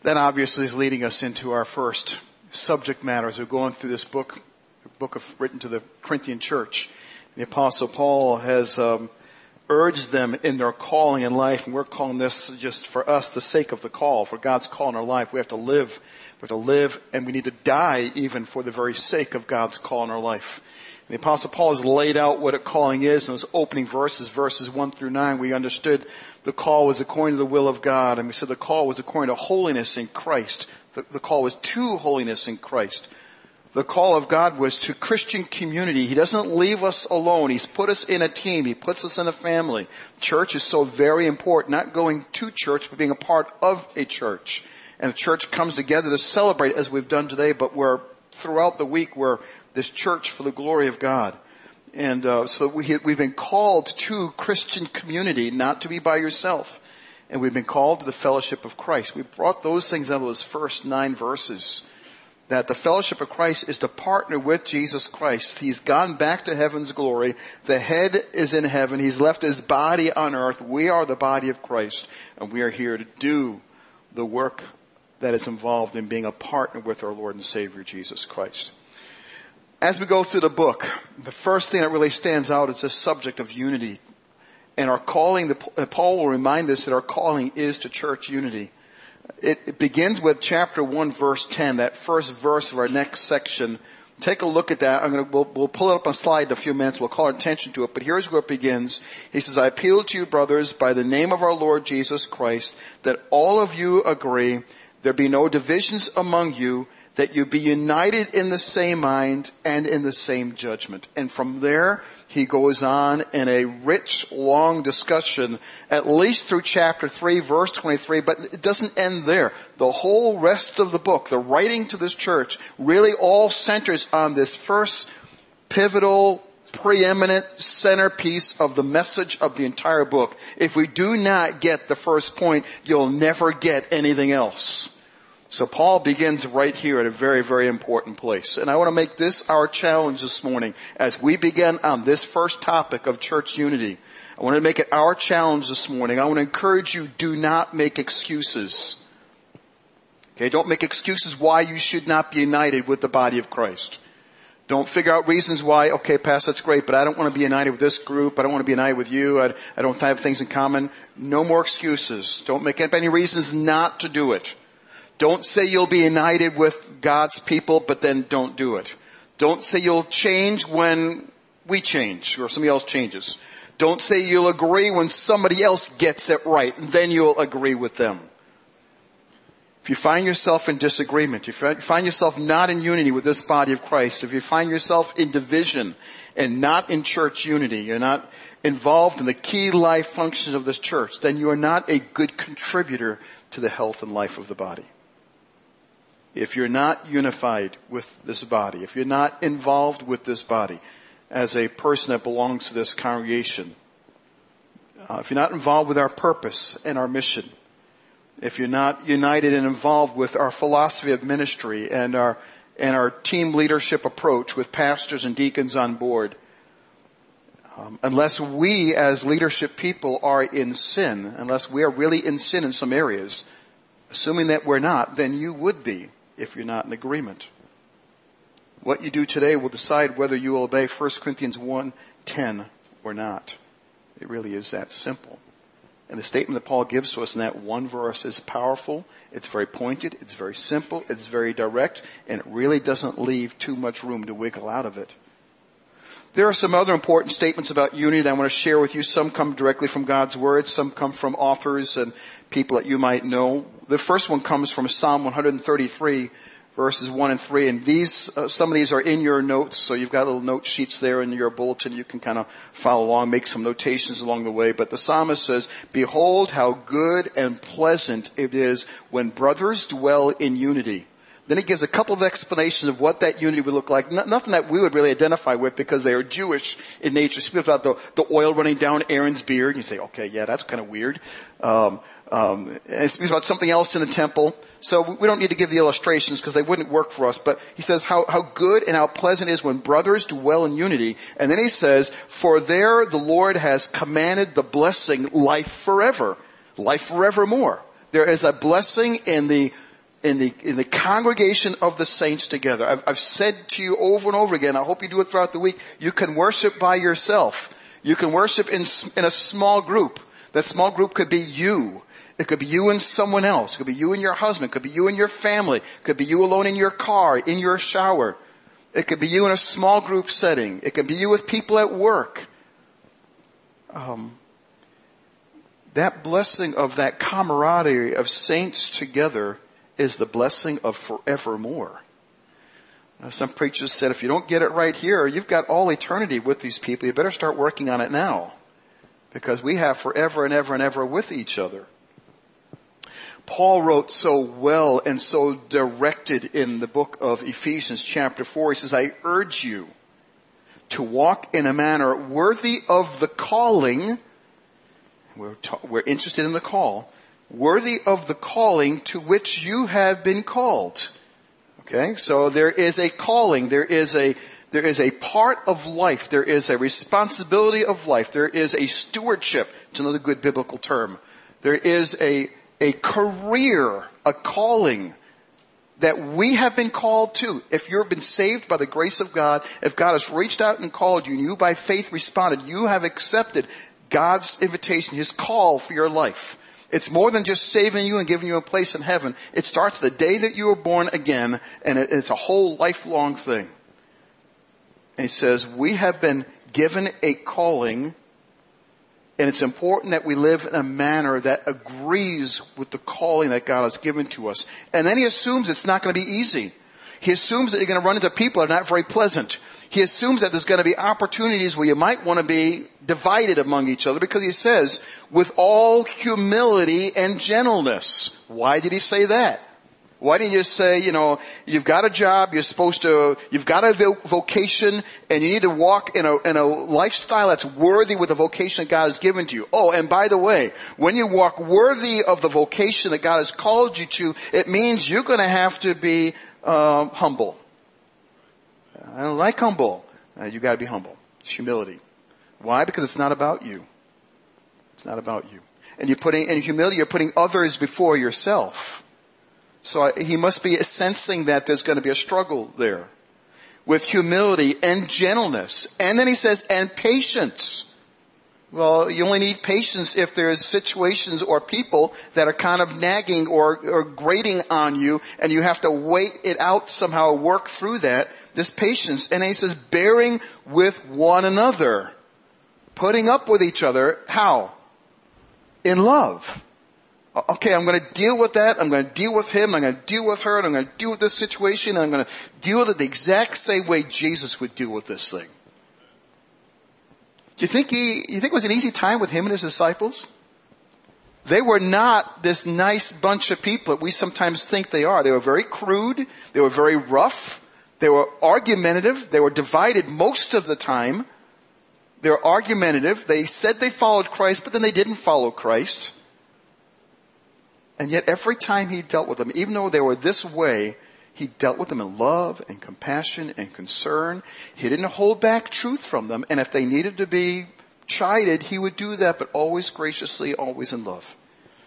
That obviously is leading us into our first subject matter as we're going through this book, written to the Corinthian church. The Apostle Paul has urged them in their calling in life, and we're calling this just for us the sake of the call, for God's call in our life. We have to live. We have to live, and we need to die even for the very sake of God's call in our life. The Apostle Paul has laid out what a calling is in those opening verses 1 through 9. We understood the call was according to the will of God, and we said the call was according to holiness in Christ. The call was to holiness in Christ. The call of God was to Christian community. He doesn't leave us alone. He's put us in a team. He puts us in a family. Church is so very important. Not going to church, but being a part of a church. And the church comes together to celebrate as we've done today, but throughout the week we're this church for the glory of God. And so we've been called to Christian community, not to be by yourself. And we've been called to the fellowship of Christ. We brought those things out of those first 9 verses. That the fellowship of Christ is to partner with Jesus Christ. He's gone back to heaven's glory. The head is in heaven. He's left his body on earth. We are the body of Christ. And we are here to do the work that is involved in being a partner with our Lord and Savior, Jesus Christ. As we go through the book, the first thing that really stands out is the subject of unity. And our calling, Paul will remind us that our calling is to church unity. It begins with chapter 1, verse 10, that first verse of our next section. Take a look at that. We'll pull it up on a slide in a few minutes. We'll call our attention to it. But here's where it begins. He says, I appeal to you, brothers, by the name of our Lord Jesus Christ, that all of you agree, there be no divisions among you, that you be united in the same mind and in the same judgment. And from there, he goes on in a rich, long discussion, at least through chapter 3, verse 23, but it doesn't end there. The whole rest of the book, the writing to this church, really all centers on this first pivotal, preeminent centerpiece of the message of the entire book. If we do not get the first point, you'll never get anything else. So Paul begins right here at a very, very important place. And I want to make this our challenge this morning as we begin on this first topic of church unity. I want to make it our challenge this morning. I want to encourage you, do not make excuses. Okay, don't make excuses why you should not be united with the body of Christ. Don't figure out reasons why, okay, Pastor, that's great, but I don't want to be united with this group. I don't want to be united with you. I don't have things in common. No more excuses. Don't make up any reasons not to do it. Don't say you'll be united with God's people, but then don't do it. Don't say you'll change when we change or somebody else changes. Don't say you'll agree when somebody else gets it right, and then you'll agree with them. If you find yourself in disagreement, if you find yourself not in unity with this body of Christ, if you find yourself in division and not in church unity, you're not involved in the key life functions of this church, then you are not a good contributor to the health and life of the body. If you're not unified with this body, if you're not involved with this body as a person that belongs to this congregation, if you're not involved with our purpose and our mission, if you're not united and involved with our philosophy of ministry and our team leadership approach with pastors and deacons on board, unless we as leadership people are in sin, unless we are really in sin in some areas, assuming that we're not, then you would be if you're not in agreement. What you do today will decide whether you will obey 1 Corinthians 1:10 or not. It really is that simple. And the statement that Paul gives to us in that one verse is powerful. It's very pointed. It's very simple. It's very direct. And it really doesn't leave too much room to wiggle out of it. There are some other important statements about unity that I want to share with you. Some come directly from God's Word. Some come from authors and people that you might know. The first one comes from Psalm 133, verses 1 and 3. And some of these are in your notes, so you've got little note sheets there in your bulletin. You can kind of follow along, make some notations along the way. But the psalmist says, "Behold how good and pleasant it is when brothers dwell in unity." Then he gives a couple of explanations of what that unity would look like. Nothing that we would really identify with because they are Jewish in nature. He speaks about the oil running down Aaron's beard. And you say, okay, yeah, that's kind of weird. And he speaks about something else in the temple. So we don't need to give the illustrations because they wouldn't work for us. But he says how good and how pleasant it is when brothers dwell in unity. And then he says, for there the Lord has commanded the blessing, life forever, life forevermore. There is a blessing in the in the congregation of the saints together. I've said to you over and over again, I hope you do it throughout the week, you can worship by yourself. You can worship in a small group. That small group could be you. It could be you and someone else. It could be you and your husband. It could be you and your family. It could be you alone in your car, in your shower. It could be you in a small group setting. It could be you with people at work. That blessing of that camaraderie of saints together is the blessing of forevermore. Some preachers said, if you don't get it right here, you've got all eternity with these people. You better start working on it now, because we have forever and ever and ever with each other. Paul wrote so well and so directed in the book of Ephesians chapter 4. He says, I urge you to walk in a manner worthy of the calling. We're interested in the call. Worthy of the calling to which you have been called. Okay, so there is a calling, there is a part of life, there is a responsibility of life, there is a stewardship, it's another good biblical term. There is a career, a calling that we have been called to. If you've been saved by the grace of God, if God has reached out and called you and you by faith responded, you have accepted God's invitation, His call for your life. It's more than just saving you and giving you a place in heaven. It starts the day that you were born again, and it's a whole lifelong thing. And he says, we have been given a calling, and it's important that we live in a manner that agrees with the calling that God has given to us. And then he assumes it's not going to be easy. He assumes that you're going to run into people that are not very pleasant. He assumes that there's going to be opportunities where you might want to be divided among each other, because he says, with all humility and gentleness. Why did he say that? Why didn't you just say, you've got a job, you've got a vocation, and you need to walk in a lifestyle that's worthy with the vocation that God has given to you. Oh, and by the way, when you walk worthy of the vocation that God has called you to, it means you're going to have to be humble. I don't like humble. You got to be humble. It's humility. Why? Because it's not about you. It's not about you. And in humility, you're putting others before yourself. So he must be sensing that there's going to be a struggle there. With humility and gentleness. And then he says, and patience. Well, you only need patience if there's situations or people that are kind of nagging or grating on you, and you have to wait it out somehow, work through that. This patience. And then he says, bearing with one another. Putting up with each other. How? In love. Okay, I'm going to deal with that. I'm going to deal with him. I'm going to deal with her. And I'm going to deal with this situation. And I'm going to deal with it the exact same way Jesus would deal with this thing. You think it was an easy time with him and his disciples? They were not this nice bunch of people that we sometimes think they are. They were very crude. They were very rough. They were argumentative. They were divided most of the time. They were argumentative. They said they followed Christ, but then they didn't follow Christ. And yet every time he dealt with them, even though they were this way, he dealt with them in love and compassion and concern. He didn't hold back truth from them. And if they needed to be chided, he would do that, but always graciously, always in love.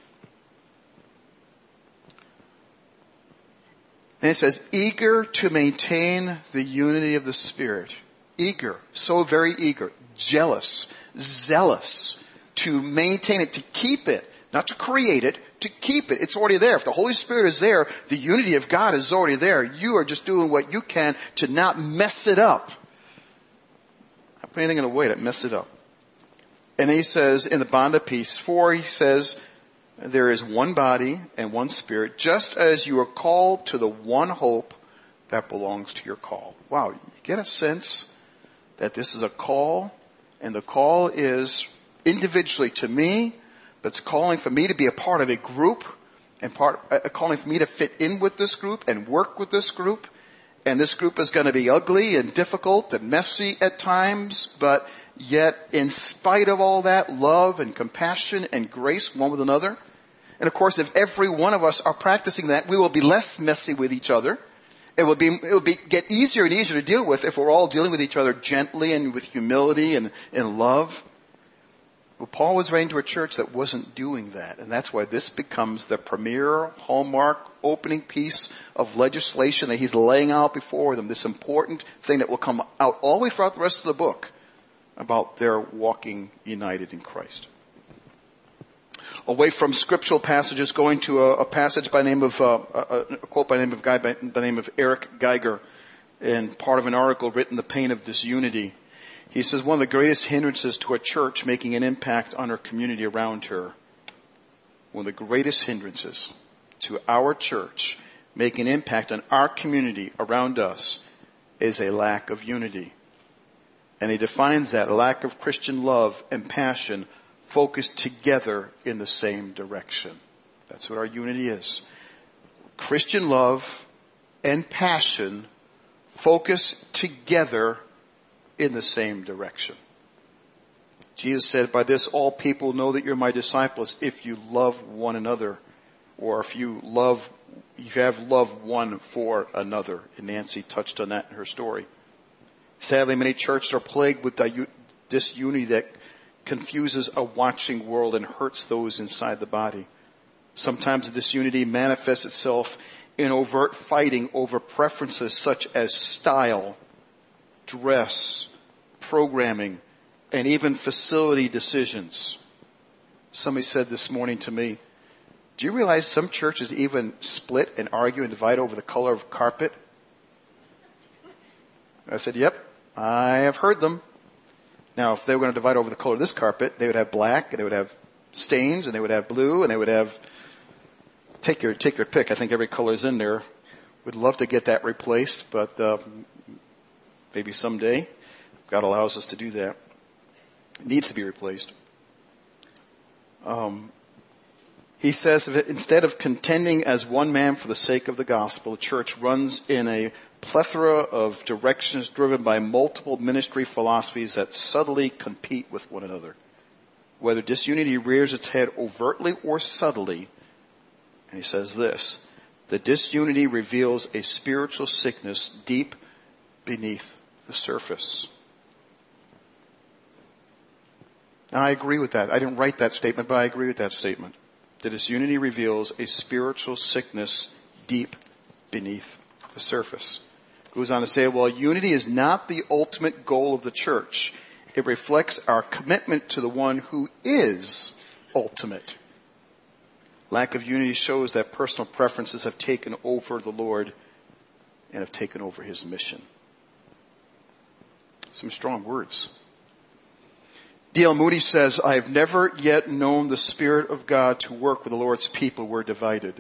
And it says, eager to maintain the unity of the Spirit. Eager, so very eager, jealous, zealous to maintain it, to keep it, not to create it, to keep it. It's already there. If the Holy Spirit is there, the unity of God is already there. You are just doing what you can to not mess it up. Not put anything in the way that mess it up. And he says, in the bond of peace, he says, there is one body and one Spirit, just as you are called to the one hope that belongs to your call. Wow, you get a sense that this is a call, and the call is individually to me, but it's calling for me to be a part of a group, and calling for me to fit in with this group and work with this group. And this group is going to be ugly and difficult and messy at times, but yet in spite of all that, love and compassion and grace one with another. And of course, if every one of us are practicing that, we will be less messy with each other. It will get easier and easier to deal with if we're all dealing with each other gently and with humility and in love. Well, Paul was writing to a church that wasn't doing that. And that's why this becomes the premier hallmark opening piece of legislation that he's laying out before them. This important thing that will come out all the way throughout the rest of the book about their walking united in Christ. Away from scriptural passages, going to a passage by name of, a quote by name of a guy by the name of Eric Geiger, and part of an article written, The Pain of Disunity. He says one of the greatest hindrances to a church making an impact on her community around her, one of the greatest hindrances to our church making an impact on our community around us is a lack of unity. And he defines that, a lack of Christian love and passion focused together in the same direction. That's what our unity is. Christian love and passion focused together in the same direction. Jesus said, by this all people know that you're my disciples if you love one another, or if you have love one for another. And Nancy touched on that in her story. Sadly, many churches are plagued with disunity that confuses a watching world and hurts those inside the body. Sometimes the disunity manifests itself in overt fighting over preferences such as style, dress, programming, and even facility decisions. Somebody said this morning to me, do you realize some churches even split and argue and divide over the color of carpet? I said, yep, I have heard them. Now, if they were going to divide over the color of this carpet, they would have black, and they would have stains, and they would have blue, and they would have, take your pick. I think every color is in there. Would love to get that replaced, but maybe someday. God allows us to do that. It needs to be replaced. He says that instead of contending as one man for the sake of the gospel, the church runs in a plethora of directions driven by multiple ministry philosophies that subtly compete with one another. Whether disunity rears its head overtly or subtly, and he says this, the disunity reveals a spiritual sickness deep beneath the surface. Now, I agree with that. I didn't write that statement, but I agree with that statement. The disunity reveals a spiritual sickness deep beneath the surface. Goes on to say, well, unity is not the ultimate goal of the church. It reflects our commitment to the one who is ultimate. Lack of unity shows that personal preferences have taken over the Lord and have taken over his mission. Some strong words. D.L. Moody says, I have never yet known the Spirit of God to work with the Lord's people who are divided.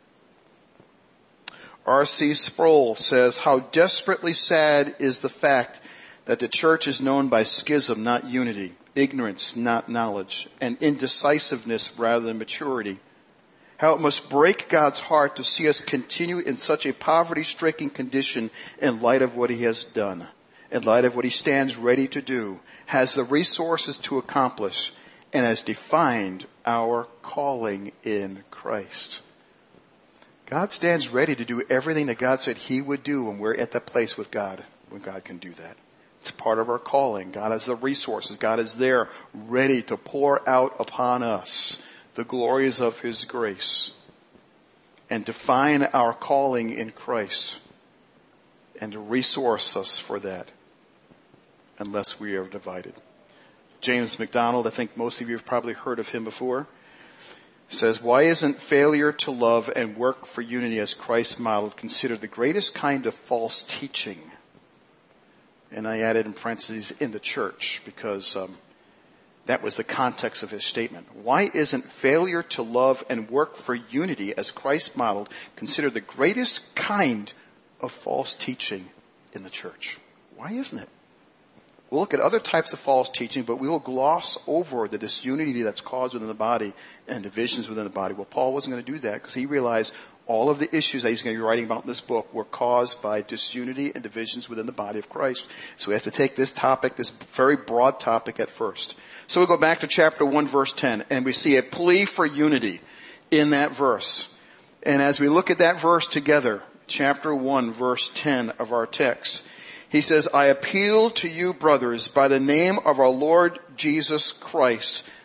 R.C. Sproul says, how desperately sad is the fact that the church is known by schism, not unity, ignorance, not knowledge, and indecisiveness rather than maturity. How it must break God's heart to see us continue in such a poverty-stricken condition in light of what he has done, in light of what he stands ready to do, has the resources to accomplish, and has defined our calling in Christ. God stands ready to do everything that God said he would do when we're at that place with God, when God can do that. It's part of our calling. God has the resources. God is there ready to pour out upon us the glories of his grace and define our calling in Christ and to resource us for that unless we are divided. James MacDonald, I think most of you have probably heard of him before, says, why isn't failure to love and work for unity as Christ modeled considered the greatest kind of false teaching? And I added in parentheses, in the church, because that was the context of his statement. Why isn't failure to love and work for unity as Christ modeled considered the greatest kind of false teaching in the church? Why isn't it? We'll look at other types of false teaching, but we will gloss over the disunity that's caused within the body and divisions within the body. Well, Paul wasn't going to do that because he realized all of the issues that he's going to be writing about in this book were caused by disunity and divisions within the body of Christ. So he has to take this topic, this very broad topic at first. So we go back to chapter 1, verse 10, and we see a plea for unity in that verse. And as we look at that verse together, chapter 1, verse 10 of our text, he says, I appeal to you, brothers, by the name of our Lord Jesus Christ,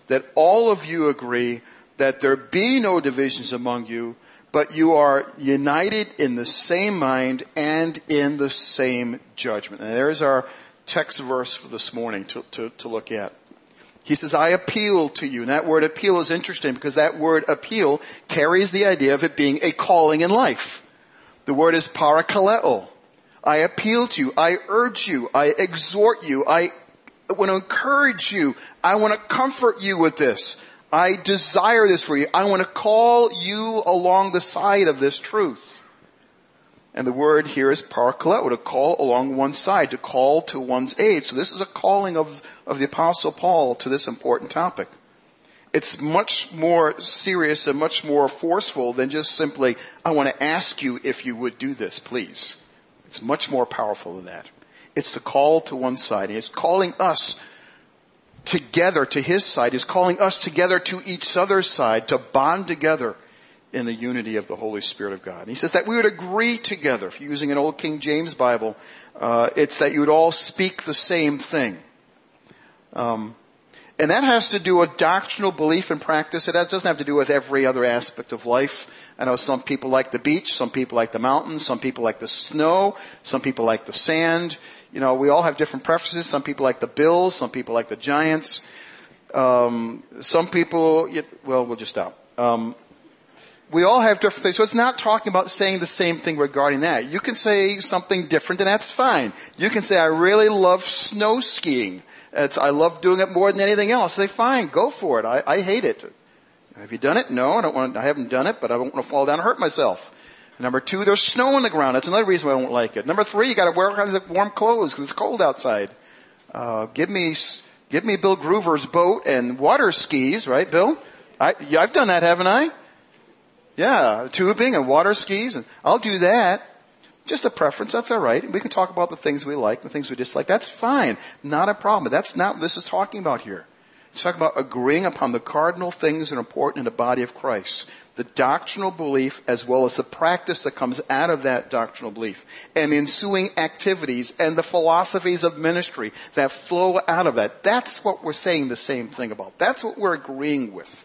that all of you agree that there be no divisions among you, but you are united in the same mind and in the same judgment. And there's our text verse for this morning to look at. He says, I appeal to you. And that word appeal is interesting because that word appeal carries the idea of it being a calling in life. The word is parakaleo. I appeal to you. I urge you. I exhort you. I want to encourage you. I want to comfort you with this. I desire this for you. I want to call you along the side of this truth. And the word here is parakaleo, to call along one side, to call to one's aid. So this is a calling of the Apostle Paul to this important topic. It's much more serious and much more forceful than just simply, I want to ask you if you would do this, please. It's much more powerful than that. It's the call to one side. And it's calling us together to his side. It's calling us together to each other's side, to bond together in the unity of the Holy Spirit of God. And he says that we would agree together. If you're using an old King James Bible, it's that you would all speak the same thing. And that has to do with doctrinal belief and practice. It doesn't have to do with every other aspect of life. I know some people like the beach, some people like the mountains, some people like the snow, some people like the sand. You know, we all have different preferences. Some people like the Bills, some people like the Giants. Some people, well, we'll just stop. We all have different things. So it's not talking about saying the same thing regarding that. You can say something different and that's fine. You can say, I really love snow skiing. I love doing it more than anything else. Say, fine, go for it. I hate it. Have you done it? No, I haven't done it, but I don't want to fall down and hurt myself. Number 2, there's snow on the ground. That's another reason why I don't like it. Number 3, you got to wear all kinds of warm clothes because it's cold outside. Give me Bill Groover's boat and water skis, right, Bill? I've done that, haven't I? Yeah, tubing and water skis, and I'll do that. Just a preference, that's all right. We can talk about the things we like, the things we dislike. That's fine. Not a problem. But that's not what this is talking about here. It's talking about agreeing upon the cardinal things that are important in the body of Christ. The doctrinal belief as well as the practice that comes out of that doctrinal belief. And the ensuing activities and the philosophies of ministry that flow out of that. That's what we're saying the same thing about. That's what we're agreeing with.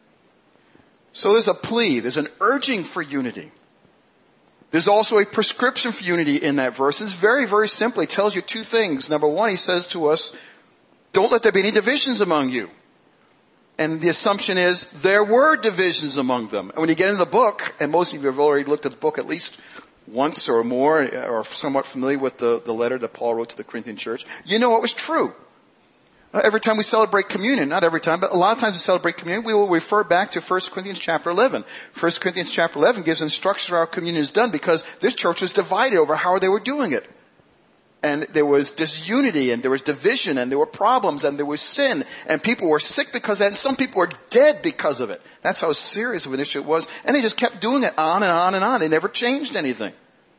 So there's a plea, there's an urging for unity. There's also a prescription for unity in that verse. It's very, very simple. It tells you 2 things. Number 1, he says to us, don't let there be any divisions among you. And the assumption is there were divisions among them. And when you get into the book, and most of you have already looked at the book at least once or more, or somewhat familiar with the letter that Paul wrote to the Corinthian church, you know it was true. Every time we celebrate communion, not every time, but a lot of times we celebrate communion, we will refer back to 1 Corinthians chapter 11. 1 Corinthians chapter 11 gives instructions on how communion is done because this church was divided over how they were doing it. And there was disunity, and there was division, and there were problems, and there was sin, and people were sick because of that, and some people were dead because of it. That's how serious of an issue it was. And they just kept doing it on and on and on. They never changed anything.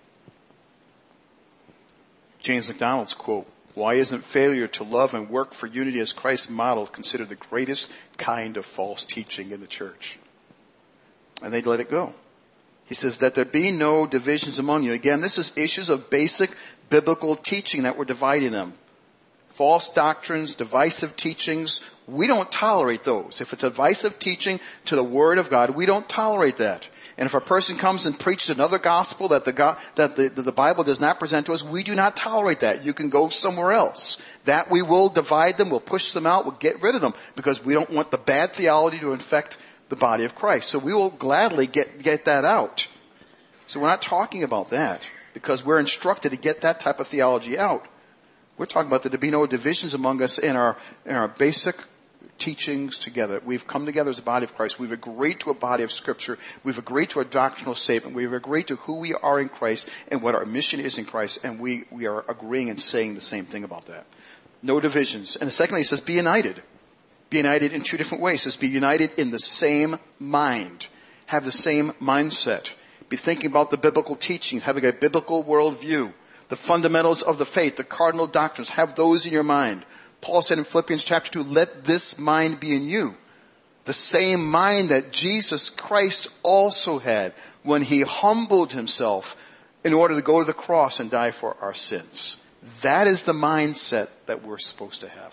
James MacDonald's quote, why isn't failure to love and work for unity as Christ modeled considered the greatest kind of false teaching in the church? And they'd let it go. He says that there be no divisions among you. Again, this is issues of basic biblical teaching that we're dividing them. False doctrines, divisive teachings, we don't tolerate those. If it's a divisive teaching to the Word of God, we don't tolerate that. And if a person comes and preaches another gospel that the Bible does not present to us, we do not tolerate that. You can go somewhere else. That we will divide them, we'll push them out, we'll get rid of them because we don't want the bad theology to infect the body of Christ. So we will gladly get that out. So we're not talking about that because we're instructed to get that type of theology out. We're talking about there be no divisions among us in our basic teachings together. We've come together as a body of Christ. We've agreed to a body of Scripture. We've agreed to a doctrinal statement. We've agreed to who we are in Christ and what our mission is in Christ. And we are agreeing and saying the same thing about that. No divisions. And secondly, he says, be united. Be united in 2 different ways. It says, be united in the same mind. Have the same mindset. Be thinking about the biblical teaching, having a biblical worldview. The fundamentals of the faith, the cardinal doctrines, have those in your mind. Paul said in Philippians chapter 2, let this mind be in you. The same mind that Jesus Christ also had when he humbled himself in order to go to the cross and die for our sins. That is the mindset that we're supposed to have.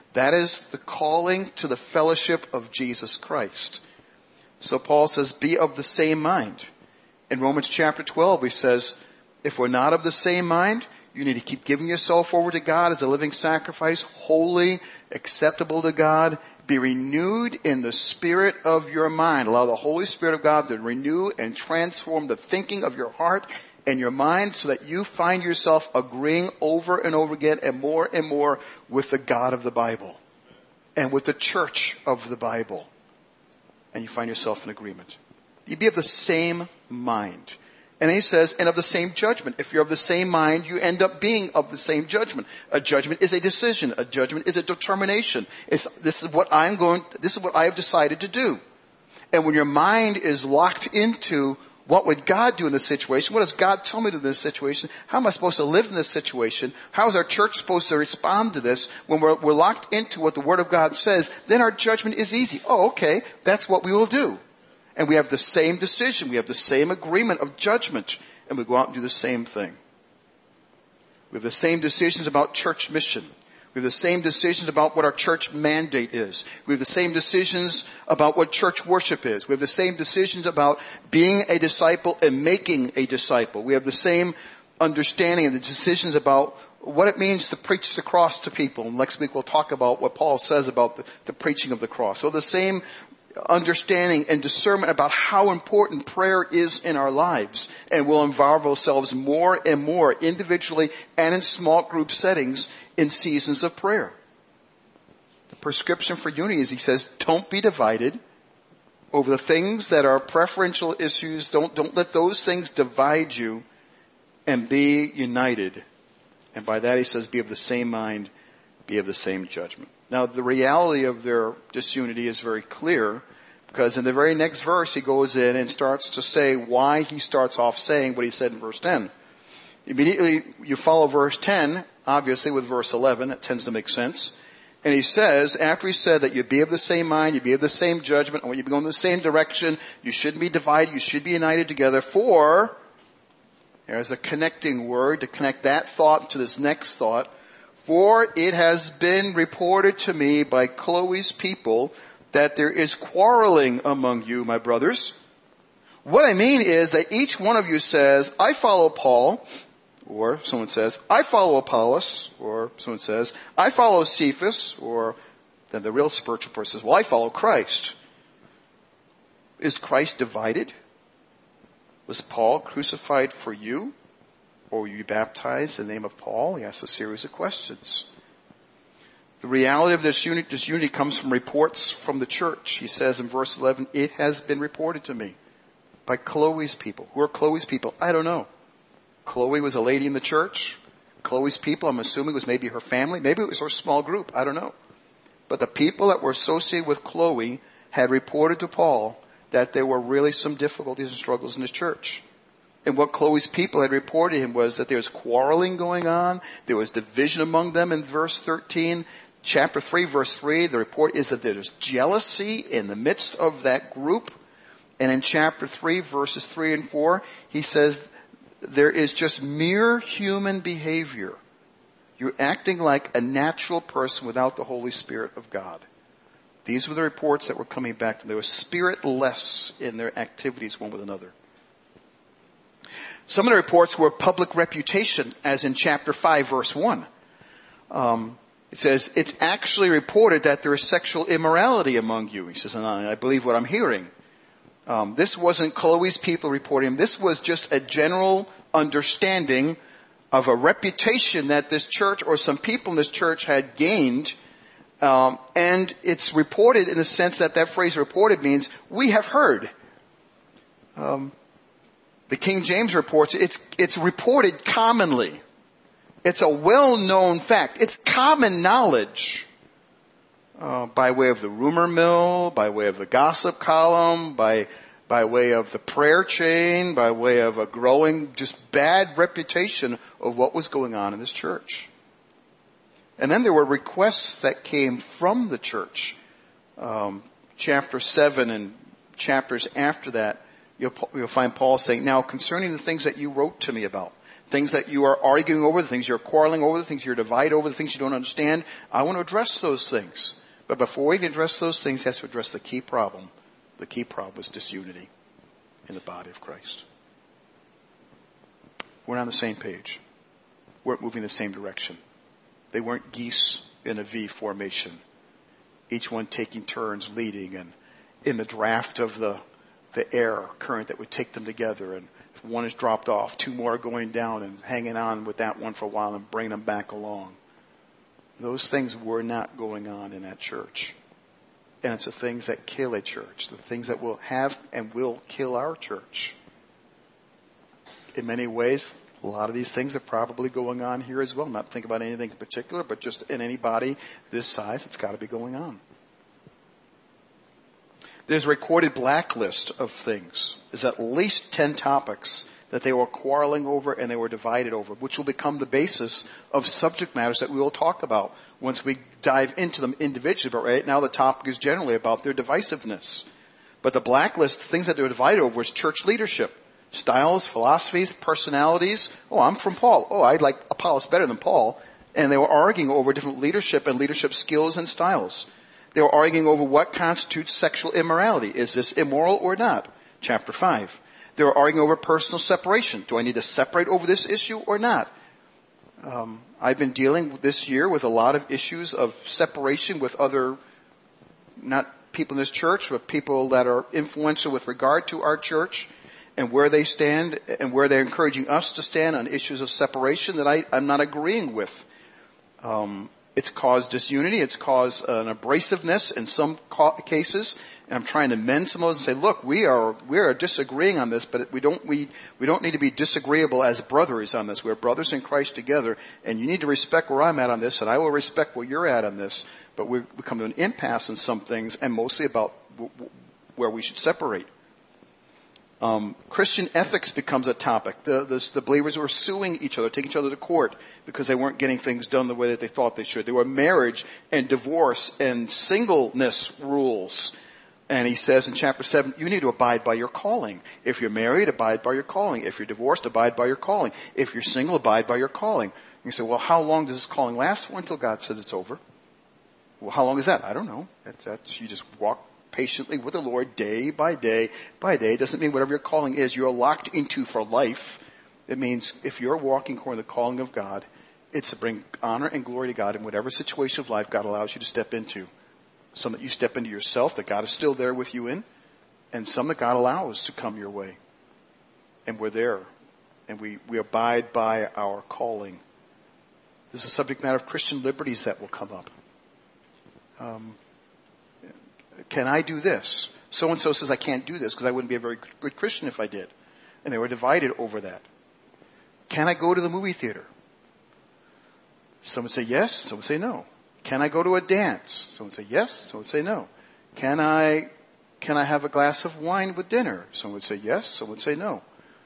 That is the calling to the fellowship of Jesus Christ. So Paul says, be of the same mind. In Romans chapter 12, he says, if we're not of the same mind, you need to keep giving yourself over to God as a living sacrifice, holy, acceptable to God. Be renewed in the spirit of your mind. Allow the Holy Spirit of God to renew and transform the thinking of your heart and your mind so that you find yourself agreeing over and over again and more with the God of the Bible and with the church of the Bible. And you find yourself in agreement. You be of the same mind. And he says, and of the same judgment. If you're of the same mind, you end up being of the same judgment. A judgment is a decision. A judgment is a determination. This is what I have decided to do. And when your mind is locked into what would God do in this situation? What does God tell me to do in this situation? How am I supposed to live in this situation? How is our church supposed to respond to this? When we're locked into what the Word of God says, then our judgment is easy. Oh, okay, that's what we will do. And we have the same decision. We have the same agreement of judgment. And we go out and do the same thing. We have the same decisions about church mission. We have the same decisions about what our church mandate is. We have the same decisions about what church worship is. We have the same decisions about being a disciple and making a disciple. We have the same understanding and the decisions about what it means to preach the cross to people. And next week we'll talk about what Paul says about the preaching of the cross. So the same understanding and discernment about how important prayer is in our lives, and we'll involve ourselves more and more individually and in small group settings in seasons of prayer. The prescription for unity is, he says, don't be divided over the things that are preferential issues. Don't let those things divide you, and be united. And by that he says, be of the same mind, be of the same judgment. Now, the reality of their disunity is very clear, because in the very next verse he goes in and starts to say why he starts off saying what he said in verse 10. Immediately you follow verse 10, obviously, with verse 11. It tends to make sense. And he says, after he said that you be of the same mind, you be of the same judgment, and when you be going in the same direction, you shouldn't be divided, you should be united together. For, there's a connecting word to connect that thought to this next thought. For it has been reported to me by Chloe's people that there is quarreling among you, my brothers. What I mean is that each one of you says, I follow Paul, or someone says, I follow Apollos, or someone says, I follow Cephas, or then the real spiritual person says, well, I follow Christ. Is Christ divided? Was Paul crucified for you? Or were you baptized in the name of Paul? He asks a series of questions. The reality of this unity comes from reports from the church. He says in verse 11, it has been reported to me by Chloe's people. Who are Chloe's people? I don't know. Chloe was a lady in the church. Chloe's people, I'm assuming, was maybe her family. Maybe it was her small group. I don't know. But the people that were associated with Chloe had reported to Paul that there were really some difficulties and struggles in his church. And what Chloe's people had reported to him was that there was quarreling going on. There was division among them in verse 13. Chapter 3, verse 3, the report is that there is jealousy in the midst of that group. And in chapter 3, verses 3 and 4, he says there is just mere human behavior. You're acting like a natural person without the Holy Spirit of God. These were the reports that were coming back to them. They were spiritless in their activities one with another. Some of the reports were public reputation, as in chapter 5, verse 1. It says, it's actually reported that there is sexual immorality among you. He says, and I believe what I'm hearing. This wasn't Chloe's people reporting. This was just a general understanding of a reputation that this church or some people in this church had gained. And it's reported in the sense that phrase reported means we have heard. The King James reports it's reported commonly. It's a well-known fact. It's common knowledge. By way of the rumor mill, by way of the gossip column, by way of the prayer chain, by way of a growing, just bad reputation of what was going on in this church. And then there were requests that came from the church. Chapter 7 and chapters after that, you'll find Paul saying, now concerning the things that you wrote to me about, things that you are arguing over, the things you're quarreling over, the things you're divided over, the things you don't understand. I want to address those things. But before we can address those things, he has to address the key problem. The key problem is disunity in the body of Christ. We're not on the same page. We're moving the same direction. They weren't geese in a V formation, each one taking turns leading, and in the draft of the air current that would take them together, and if one is dropped off, two more are going down and hanging on with that one for a while and bringing them back along. Those things were not going on in that church. And it's the things that kill a church, the things that will have and will kill our church. In many ways, a lot of these things are probably going on here as well. I'm not thinking about anything in particular, but just in any body this size, it's got to be going on. There's a recorded blacklist of things. There's at least 10 topics that they were quarreling over and they were divided over, which will become the basis of subject matters that we will talk about once we dive into them individually. But right now the topic is generally about their divisiveness. But the blacklist, things that they were divided over, was church leadership, styles, philosophies, personalities. Oh, I'm from Paul. Oh, I like Apollos better than Paul. And they were arguing over different leadership and leadership skills and styles. They were arguing over what constitutes sexual immorality. Is this immoral or not? Chapter 5. They were arguing over personal separation. Do I need to separate over this issue or not? I've been dealing this year with a lot of issues of separation with other, not people in this church, but people that are influential with regard to our church and where they stand and where they're encouraging us to stand on issues of separation that I'm not agreeing with. It's caused disunity. It's caused an abrasiveness in some cases. And I'm trying to mend some of those and say, look, we are disagreeing on this, but we don't need to be disagreeable as brothers on this. We're brothers in Christ together, and you need to respect where I'm at on this, and I will respect where you're at on this. But we come to an impasse in some things, and mostly about where we should separate. Christian ethics becomes a topic. The believers were suing each other, taking each other to court because they weren't getting things done the way that they thought they should. There were marriage and divorce and singleness rules. And he says in chapter 7, you need to abide by your calling. If you're married, abide by your calling. If you're divorced, abide by your calling. If you're single, abide by your calling. And you say, well, how long does this calling last for? Until God says it's over. Well, how long is that? I don't know. You just walk patiently with the Lord day by day by day. It doesn't mean whatever your calling is, you're locked into for life. It means if you're walking according to the calling of God, it's to bring honor and glory to God in whatever situation of life God allows you to step into. Some that you step into yourself that God is still there with you in, and some that God allows to come your way. And we're there. And we abide by our calling. This is a subject matter of Christian liberties that will come up. Can I do this? So-and-so says I can't do this because I wouldn't be a very good Christian if I did. And they were divided over that. Can I go to the movie theater? Some would say yes, some would say no. Can I go to a dance? Some would say yes, some would say no. Can I have a glass of wine with dinner? Some would say yes, some would say no.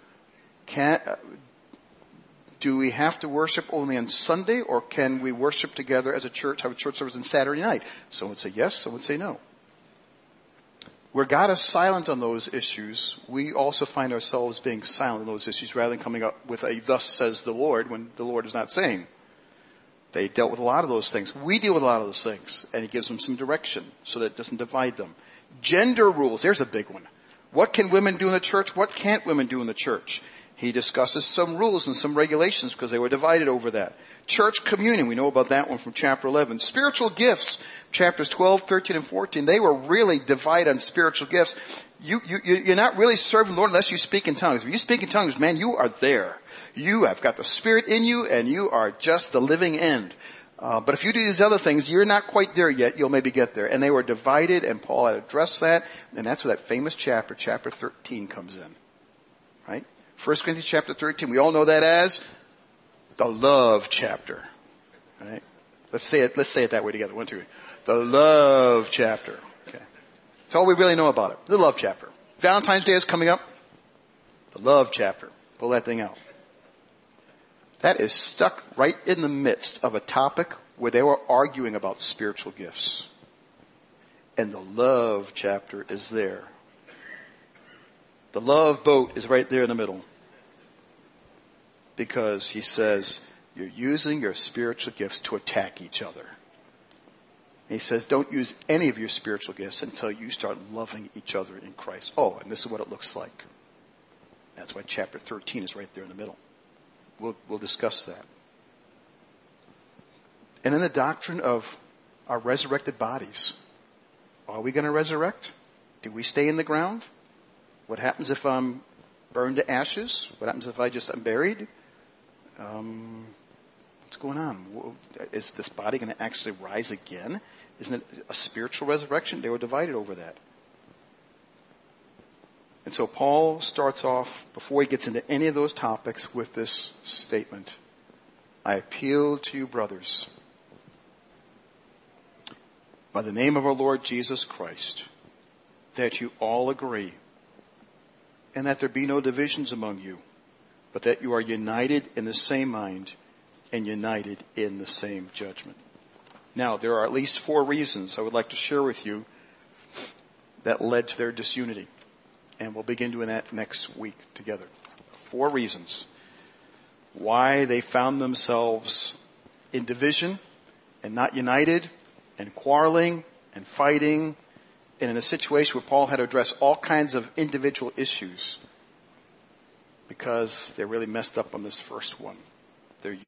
Do we have to worship only on Sunday, or can we worship together as a church, have a church service on Saturday night? Some would say yes, some would say no. Where God is silent on those issues, we also find ourselves being silent on those issues rather than coming up with a thus says the Lord when the Lord is not saying. They dealt with a lot of those things. We deal with a lot of those things. And he gives them some direction so that it doesn't divide them. Gender rules. There's a big one. What can women do in the church? What can't women do in the church? He discusses some rules and some regulations because they were divided over that. Church communion. We know about that one from chapter 11. Spiritual gifts. Chapters 12, 13, and 14. They were really divided on spiritual gifts. You're not really serving the Lord unless you speak in tongues. When you speak in tongues, man, you are there. You have got the Spirit in you, and you are just the living end. But if you do these other things, you're not quite there yet. You'll maybe get there. And they were divided, and Paul had addressed that. And that's where that famous chapter 13, comes in. Right? 1 Corinthians chapter 13. We all know that as the love chapter. Right? Let's say it that way together. 1, 2. The love chapter. Okay. That's all we really know about it. The love chapter. Valentine's Day is coming up. The love chapter. Pull that thing out. That is stuck right in the midst of a topic where they were arguing about spiritual gifts. And the love chapter is there. The love boat is right there in the middle. because he says, you're using your spiritual gifts to attack each other. He says, don't use any of your spiritual gifts until you start loving each other in Christ. Oh, and this is what it looks like. That's why chapter 13 is right there in the middle. We'll discuss that. And then the doctrine of our resurrected bodies. Are we going to resurrect? Do we stay in the ground? What happens if I'm burned to ashes? What happens if I'm buried? What's going on? Is this body going to actually rise again? Isn't it a spiritual resurrection? They were divided over that. And so Paul starts off, before he gets into any of those topics, with this statement. I appeal to you, brothers, by the name of our Lord Jesus Christ, that you all agree, and that there be no divisions among you, but that you are united in the same mind and united in the same judgment. Now, there are at least 4 reasons I would like to share with you that led to their disunity. And we'll begin doing that next week together. 4 reasons why they found themselves in division and not united and quarreling and fighting, and in a situation where Paul had to address all kinds of individual issues because they really messed up on this first one. They're